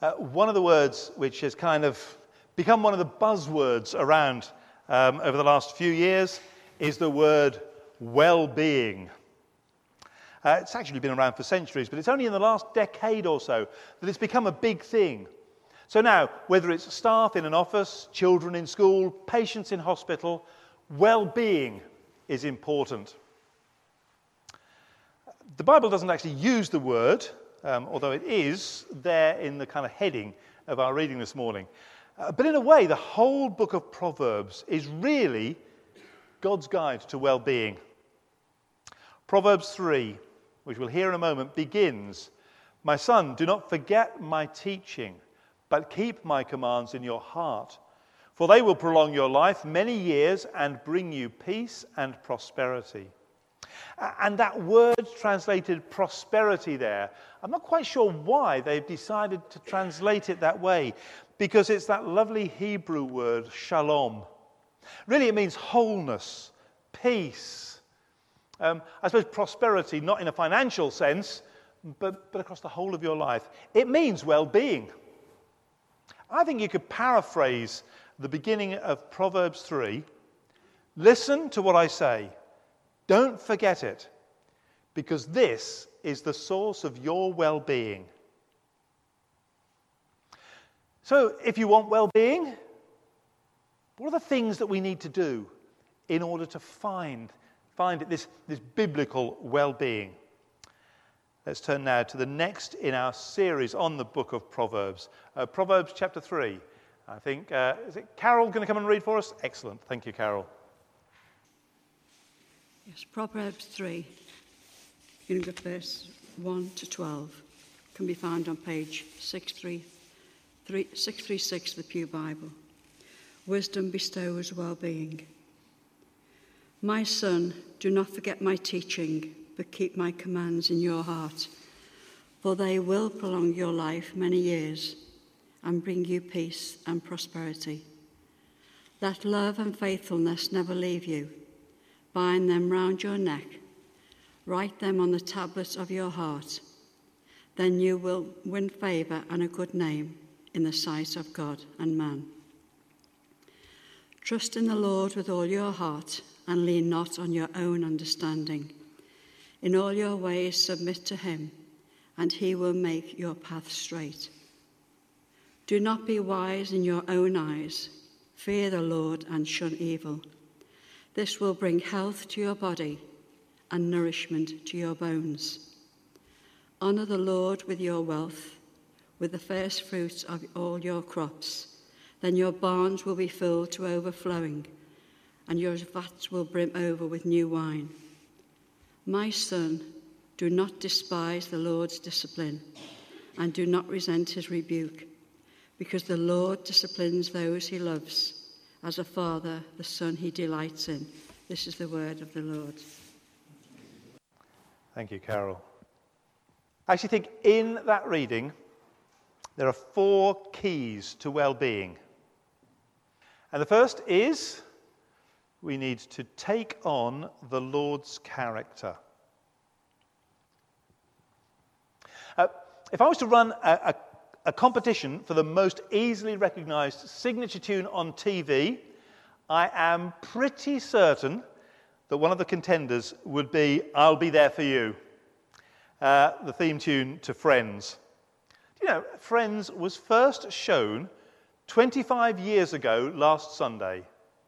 One of the words which has kind of become one of the buzzwords around over the last few years is the word well-being. It's actually been around for centuries, but it's only in the last decade or so that it's become a big thing. So now, whether it's staff in an office, children in school, patients in hospital, well-being is important. The Bible doesn't actually use the word, although it is there in the kind of heading of our reading this morning. But in a way, the whole book of Proverbs is really God's guide to well-being. Proverbs 3, which we'll hear in a moment, begins, "My son, do not forget my teaching, but keep my commands in your heart. For they will prolong your life many years and bring you peace and prosperity." And that word translated prosperity there, I'm not quite sure why they've decided to translate it that way, because it's that lovely Hebrew word, shalom. Really, it means wholeness, peace. I suppose prosperity, not in a financial sense, but across the whole of your life. It means well-being. I think you could paraphrase the beginning of Proverbs 3. Listen to what I say. Don't forget it, because this is the source of your well-being. So, if you want well-being, what are the things that we need to do in order to find it, this biblical well-being? Let's turn now to the next in our series on the book of Proverbs. Proverbs chapter 3. I think, is it Carol going to come and read for us? Excellent. Thank you, Carol. Yes, Proverbs 3, beginning of verse 1 to 12, can be found on page 636 of the Pew Bible. Wisdom bestows well-being. My son, do not forget my teaching, but keep my commands in your heart, for they will prolong your life many years and bring you peace and prosperity. Let love and faithfulness never leave you. Bind them round your neck. Write them on the tablets of your heart. Then you will win favour and a good name in the sight of God and man. Trust in the Lord with all your heart and lean not on your own understanding. In all your ways submit to him, and he will make your path straight. Do not be wise in your own eyes. Fear the Lord and shun evil. This will bring health to your body and nourishment to your bones. Honour the Lord with your wealth, with the first fruits of all your crops. Then your barns will be filled to overflowing, and your vats will brim over with new wine. My son, do not despise the Lord's discipline, and do not resent his rebuke, because the Lord disciplines those he loves. As a father, the son he delights in. This is the word of the Lord. Thank you, Carol. I actually think in that reading, there are 4 keys to well-being. And the first is, we need to take on the Lord's character. If I was to run a competition for the most easily recognised signature tune on TV, I am pretty certain that one of the contenders would be "I'll Be There For You," the theme tune to Friends. You know, Friends was first shown 25 years ago last Sunday.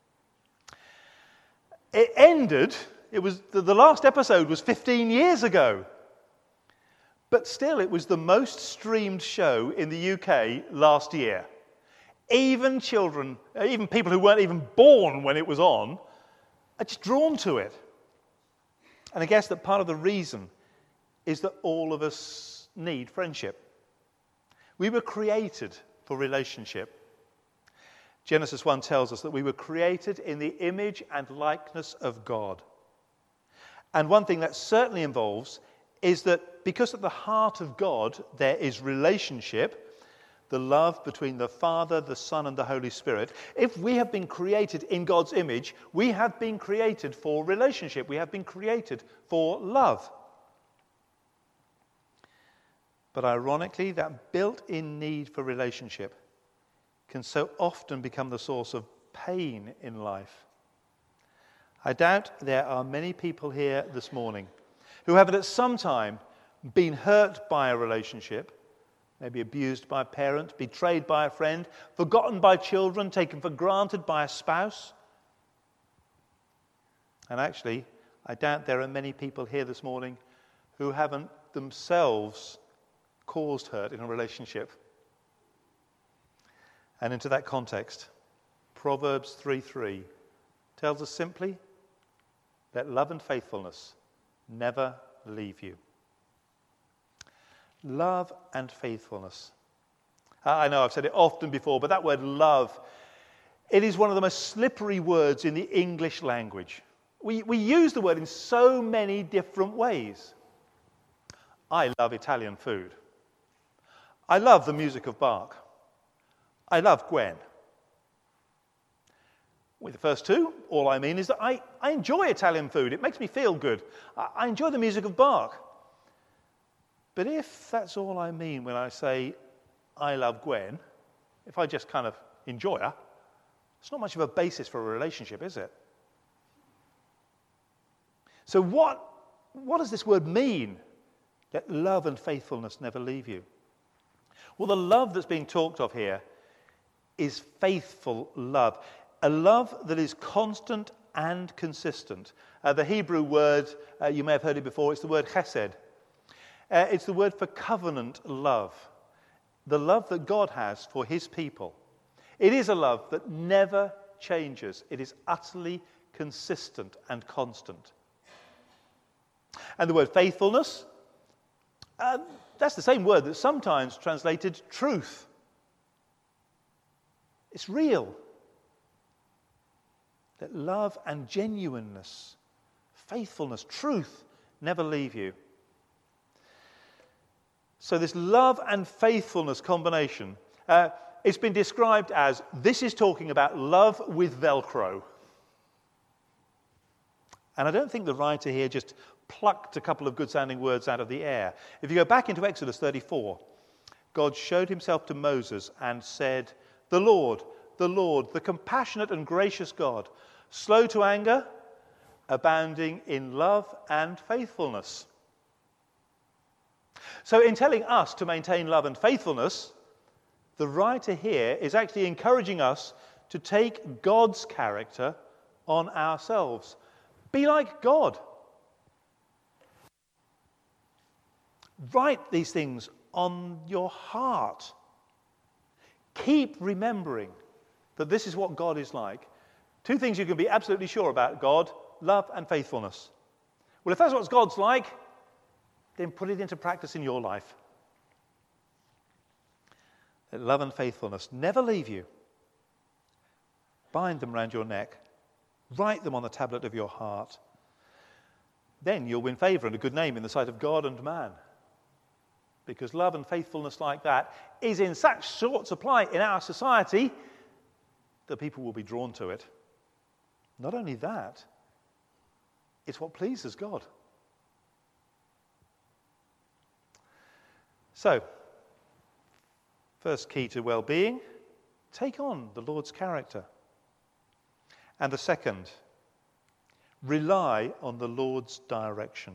The last episode was 15 years ago. But still, it was the most streamed show in the UK last year. Even children, even people who weren't even born when it was on, are just drawn to it. And I guess that part of the reason is that all of us need friendship. We were created for relationship. Genesis 1 tells us that we were created in the image and likeness of God. And one thing that certainly involves is that because at the heart of God there is relationship, the love between the Father, the Son, and the Holy Spirit. If we have been created in God's image, we have been created for relationship. We have been created for love. But ironically, that built-in need for relationship can so often become the source of pain in life. I doubt there are many people here this morning who haven't at some time been hurt by a relationship, maybe abused by a parent, betrayed by a friend, forgotten by children, taken for granted by a spouse. And actually, I doubt there are many people here this morning who haven't themselves caused hurt in a relationship. And into that context, Proverbs 3:3 tells us simply, let love and faithfulness never leave you. Love and faithfulness. I know I've said it often before, but that word love, it is one of the most slippery words in the English language. We use the word in so many different ways. I love Italian food. I love the music of Bach. I love Gwen. With the first two, all I mean is that I enjoy Italian food. It makes me feel good. I enjoy the music of Bach. But if that's all I mean when I say I love Gwen, if I just kind of enjoy her, it's not much of a basis for a relationship, is it? So what does this word mean? Let love and faithfulness never leave you. Well, the love that's being talked of here is faithful love. A love that is constant and consistent. The Hebrew word, you may have heard it before, it's the word chesed. It's the word for covenant love. The love that God has for his people. It is a love that never changes. It is utterly consistent and constant. And the word faithfulness, that's the same word that's sometimes translated truth. It's real. That love and genuineness, faithfulness, truth never leave you. So this love and faithfulness combination, it's been described as, this is talking about love with Velcro. And I don't think the writer here just plucked a couple of good-sounding words out of the air. If you go back into Exodus 34, God showed himself to Moses and said, the Lord, the compassionate and gracious God, slow to anger, abounding in love and faithfulness. So in telling us to maintain love and faithfulness, the writer here is actually encouraging us to take God's character on ourselves. Be like God. Write these things on your heart. Keep remembering that this is what God is like. Two things you can be absolutely sure about God: love and faithfulness. Well, if that's what God's like, then put it into practice in your life. Let love and faithfulness never leave you. Bind them round your neck. Write them on the tablet of your heart. Then you'll win favour and a good name in the sight of God and man. Because love and faithfulness like that is in such short supply in our society that people will be drawn to it. Not only that, it's what pleases God. So, first key to well-being, take on the Lord's character. And the second, rely on the Lord's direction.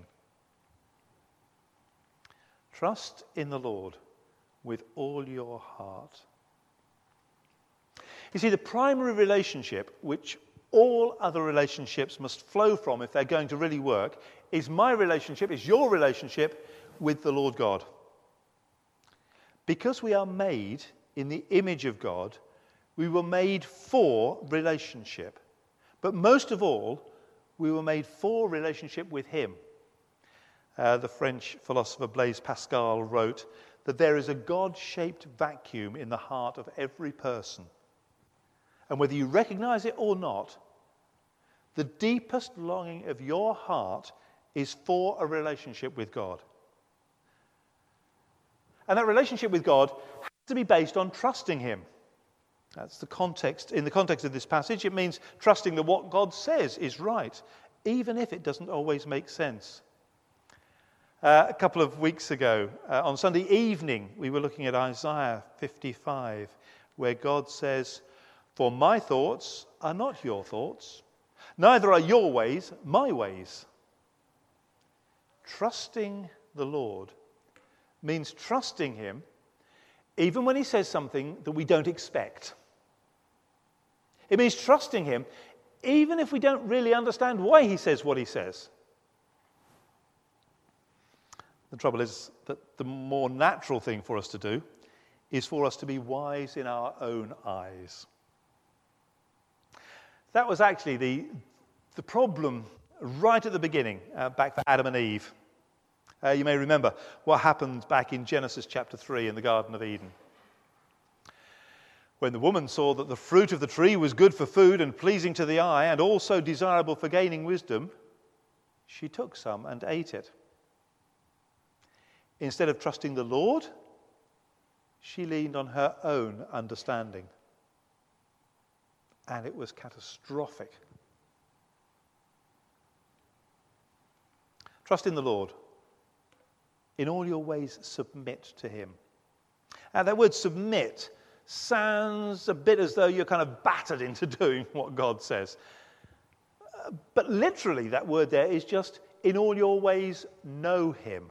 Trust in the Lord with all your heart. You see, the primary relationship which all other relationships must flow from if they're going to really work is my relationship, is your relationship with the Lord God. Because we are made in the image of God, we were made for relationship. But most of all, we were made for relationship with him. The French philosopher Blaise Pascal wrote that there is a God-shaped vacuum in the heart of every person. And whether you recognize it or not, the deepest longing of your heart is for a relationship with God. And that relationship with God has to be based on trusting him. That's the context. In the context of this passage, it means trusting that what God says is right, even if it doesn't always make sense. A couple of weeks ago, on Sunday evening, we were looking at Isaiah 55, where God says, "For my thoughts are not your thoughts, neither are your ways my ways." Trusting the Lord means trusting him even when he says something that we don't expect. It means trusting him even if we don't really understand why he says what he says. The trouble is that the more natural thing for us to do is for us to be wise in our own eyes. That was actually the problem right at the beginning, back for Adam and Eve. You may remember what happened back in Genesis chapter 3 in the Garden of Eden. When the woman saw that the fruit of the tree was good for food and pleasing to the eye and also desirable for gaining wisdom, she took some and ate it. Instead of trusting the Lord, she leaned on her own understanding. And it was catastrophic. Trust in the Lord. In all your ways, submit to him. Now, that word submit sounds a bit as though you're kind of battered into doing what God says. But literally, that word there is just, in all your ways, know him.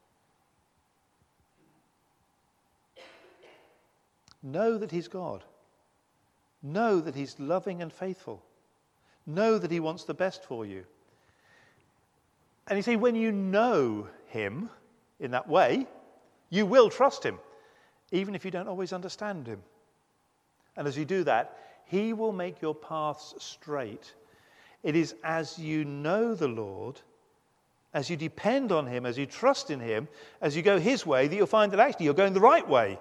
Know that he's God. Know that he's loving and faithful. Know that he wants the best for you. And you see, when you know him in that way, you will trust him, even if you don't always understand him. And as you do that, he will make your paths straight. It is as you know the Lord, as you depend on him, as you trust in him, as you go his way, that you'll find that actually you're going the right way.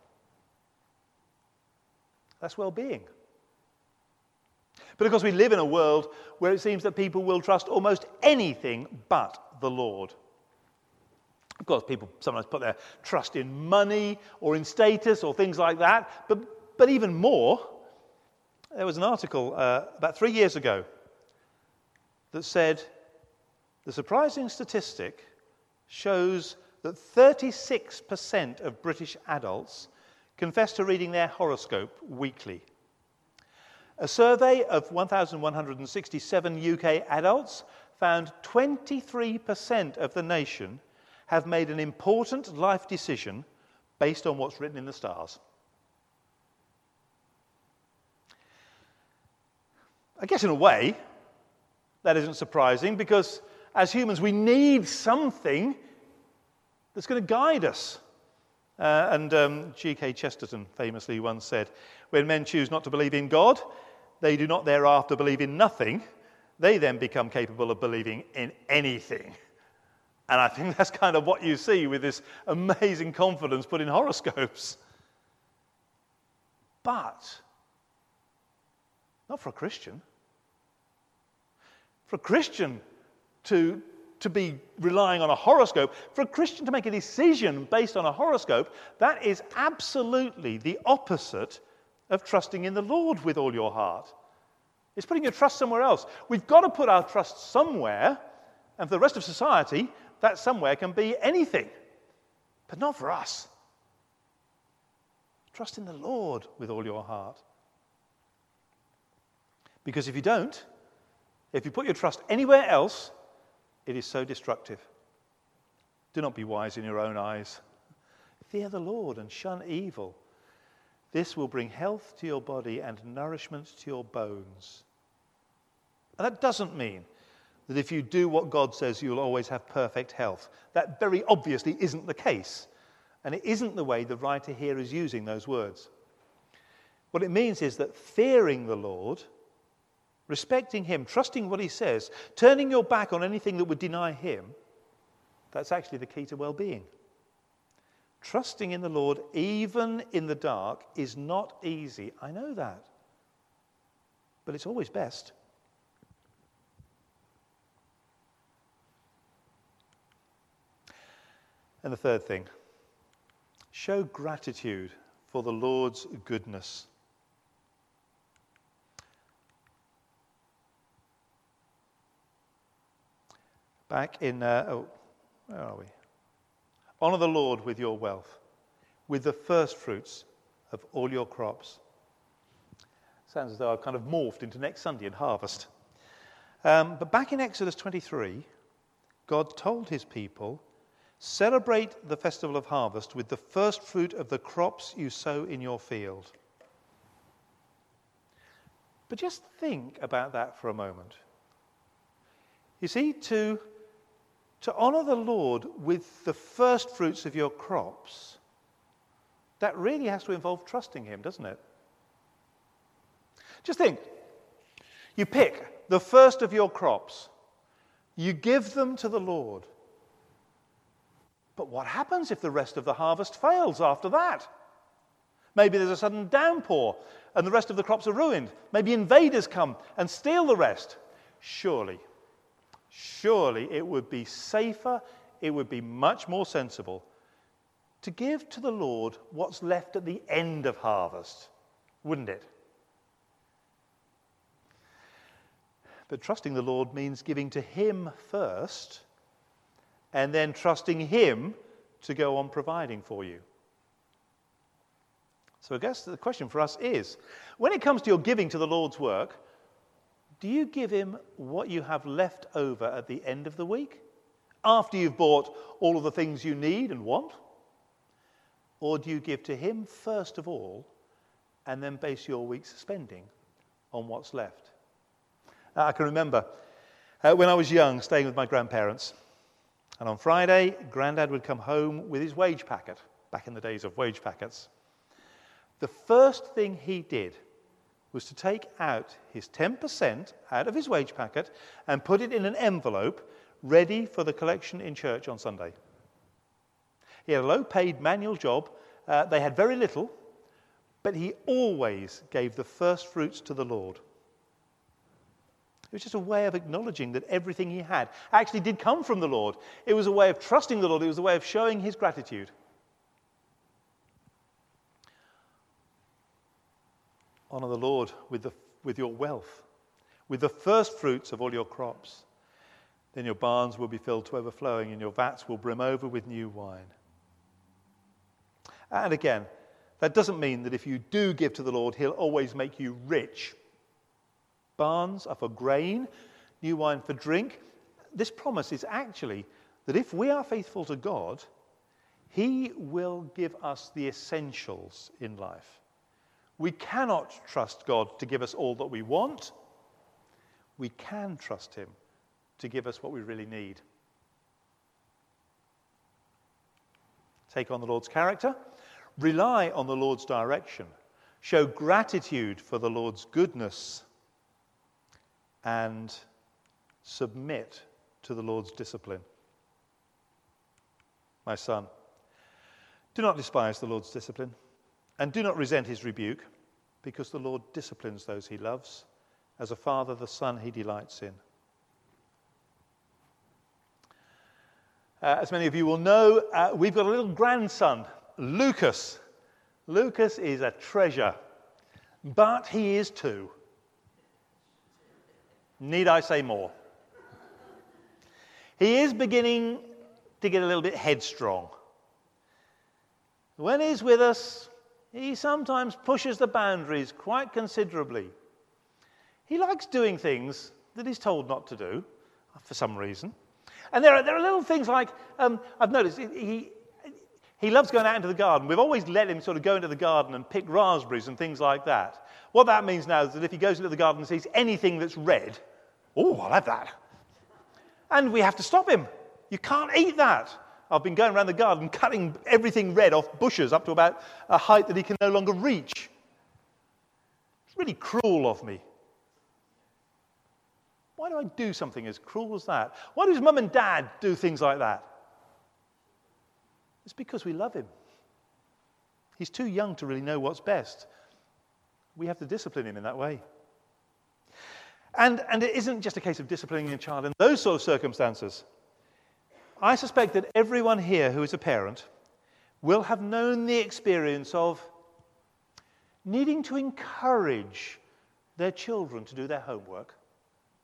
That's well-being. But of course, we live in a world where it seems that people will trust almost anything but the Lord. Of course, people sometimes put their trust in money or in status or things like that. But even more, there was an article about 3 years ago that said the surprising statistic shows that 36% of British adults confess to reading their horoscope weekly. A survey of 1,167 UK adults found 23% of the nation have made an important life decision based on what's written in the stars. I guess in a way, that isn't surprising because as humans we need something that's going to guide us. G.K. Chesterton famously once said, "When men choose not to believe in God, they do not thereafter believe in nothing. They then become capable of believing in anything." And I think that's kind of what you see with this amazing confidence put in horoscopes. But not for a Christian. For a Christian to be relying on a horoscope, for a Christian to make a decision based on a horoscope, that is absolutely the opposite of trusting in the Lord with all your heart. It's putting your trust somewhere else. We've got to put our trust somewhere, and for the rest of society, that somewhere can be anything, but not for us. Trust in the Lord with all your heart. Because if you don't, if you put your trust anywhere else, it is so destructive. Do not be wise in your own eyes. Fear the Lord and shun evil. This will bring health to your body and nourishment to your bones. And that doesn't mean that if you do what God says, you'll always have perfect health. That very obviously isn't the case. And it isn't the way the writer here is using those words. What it means is that fearing the Lord, respecting him, trusting what he says, turning your back on anything that would deny him, that's actually the key to well-being. Trusting in the Lord, even in the dark, is not easy. I know that. But it's always best. And the third thing, show gratitude for the Lord's goodness. Back in, where are we? Honor the Lord with your wealth, with the first fruits of all your crops. Sounds as though I've kind of morphed into next Sunday and harvest. But back in Exodus 23, God told his people, celebrate the festival of harvest with the first fruit of the crops you sow in your field. But just think about that for a moment. You see, to honour the Lord with the first fruits of your crops, that really has to involve trusting him, doesn't it? Just think. You pick the first of your crops. You give them to the Lord. But what happens if the rest of the harvest fails after that? Maybe there's a sudden downpour and the rest of the crops are ruined. Maybe invaders come and steal the rest. Surely it would be safer, it would be much more sensible to give to the Lord what's left at the end of harvest, wouldn't it? But trusting the Lord means giving to him first and then trusting him to go on providing for you. So I guess the question for us is, when it comes to your giving to the Lord's work, do you give him what you have left over at the end of the week, after you've bought all of the things you need and want? Or do you give to him first of all and then base your week's spending on what's left? I can remember when I was young staying with my grandparents, and on Friday Grandad would come home with his wage packet, back in the days of wage packets. The first thing he did was to take out his 10% out of his wage packet and put it in an envelope ready for the collection in church on Sunday. He had a low-paid manual job. They had very little, but he always gave the first fruits to the Lord. It was just a way of acknowledging that everything he had actually did come from the Lord. It was a way of trusting the Lord. It was a way of showing his gratitude. Honour the Lord with your wealth, with the first fruits of all your crops. Then your barns will be filled to overflowing and your vats will brim over with new wine. And again, that doesn't mean that if you do give to the Lord, he'll always make you rich. Barns are for grain, new wine for drink. This promise is actually that if we are faithful to God, he will give us the essentials in life. We cannot trust God to give us all that we want. We can trust him to give us what we really need. Take on the Lord's character. Rely on the Lord's direction. Show gratitude for the Lord's goodness. And submit to the Lord's discipline. My son, do not despise the Lord's discipline. And do not resent his rebuke, because the Lord disciplines those he loves, as a father the son he delights in. As many of you will know, we've got a little grandson, Lucas. Lucas is a treasure, but he is too. Need I say more? He is beginning to get a little bit headstrong. When he's with us, he sometimes pushes the boundaries quite considerably. He likes doing things that he's told not to do, for some reason. And there are little things like, I've noticed, he loves going out into the garden. We've always let him sort of go into the garden and pick raspberries and things like that. What that means now is that if he goes into the garden and sees anything that's red, oh, I'll have that. And we have to stop him. You can't eat that. I've been going around the garden cutting everything red off bushes up to about a height that he can no longer reach. It's really cruel of me. Why do I do something as cruel as that? Why does Mum and Dad do things like that? It's because we love him. He's too young to really know what's best. We have to discipline him in that way. And it isn't just a case of disciplining a child in those sort of circumstances. I suspect that everyone here who is a parent will have known the experience of needing to encourage their children to do their homework.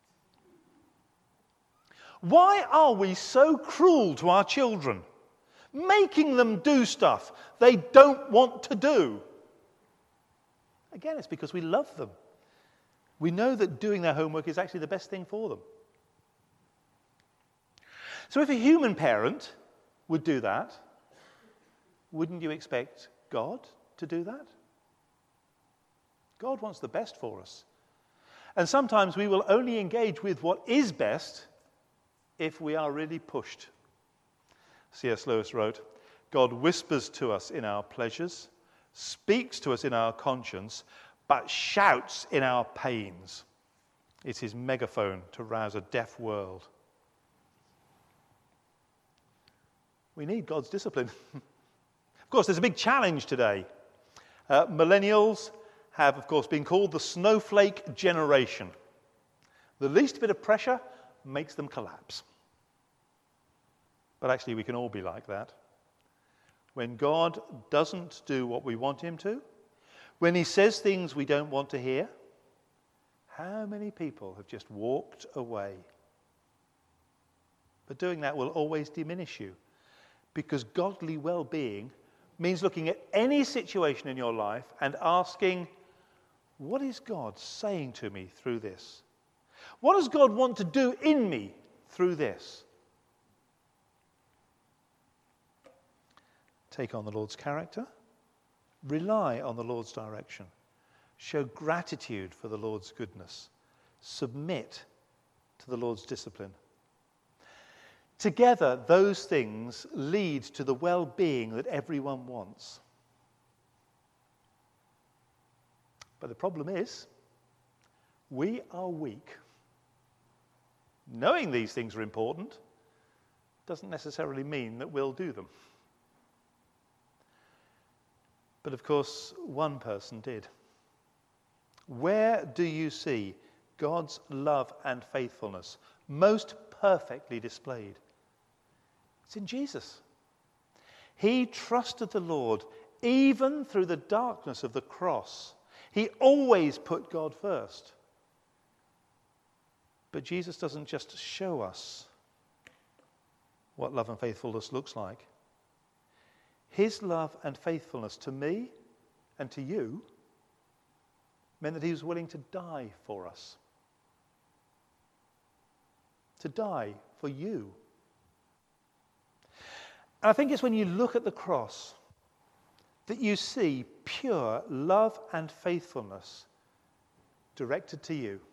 Why are we so cruel to our children? making them do stuff they don't want to do. Again, it's because we love them. We know that doing their homework is actually the best thing for them. So if a human parent would do that, wouldn't you expect God to do that? God wants the best for us. And sometimes we will only engage with what is best if we are really pushed. C.S. Lewis wrote, God whispers to us in our pleasures, speaks to us in our conscience, but shouts in our pains. It's his megaphone to rouse a deaf world. We need God's discipline. Of course, there's a big challenge today. Millennials have, of course, been called the snowflake generation. The least bit of pressure makes them collapse. But actually, we can all be like that. When God doesn't do what we want him to, when he says things we don't want to hear, how many people have just walked away? But doing that will always diminish you, because godly well-being means looking at any situation in your life and asking, what is God saying to me through this? What does God want to do in me through this? Take on the Lord's character. Rely on the Lord's direction. Show gratitude for the Lord's goodness. Submit to the Lord's discipline. Together, those things lead to the well-being that everyone wants. But the problem is, we are weak. Knowing these things are important doesn't necessarily mean that we'll do them. But of course, one person did. Where do you see God's love and faithfulness most perfectly displayed? It's in Jesus. He trusted the Lord even through the darkness of the cross. He always put God first. But Jesus doesn't just show us what love and faithfulness looks like. His love and faithfulness to me and to you meant that he was willing to die for us. To die for you. And I think it's when you look at the cross that you see pure love and faithfulness directed to you.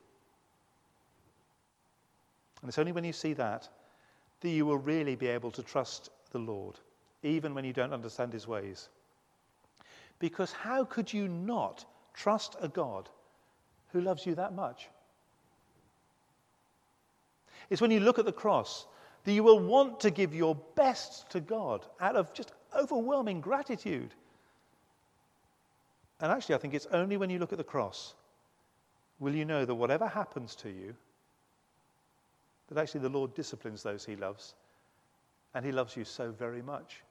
And it's only when you see that you will really be able to trust the Lord, even when you don't understand his ways. Because how could you not trust a God who loves you that much? It's when you look at the cross that you will want to give your best to God out of just overwhelming gratitude. And actually, I think it's only when you look at the cross will you know that whatever happens to you, that actually the Lord disciplines those he loves, and he loves you so very much.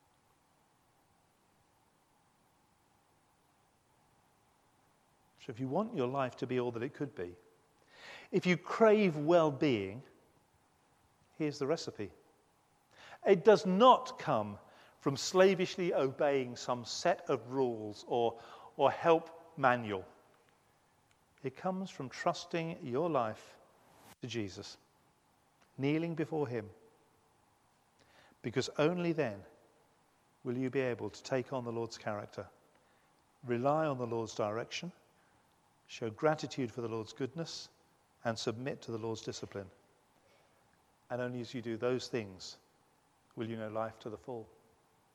So if you want your life to be all that it could be, if you crave well-being, here's the recipe. It does not come from slavishly obeying some set of rules or help manual. It comes from trusting your life to Jesus, kneeling before him. Because only then will you be able to take on the Lord's character, rely on the Lord's direction, show gratitude for the Lord's goodness, and submit to the Lord's discipline. And only as you do those things will you know life to the full.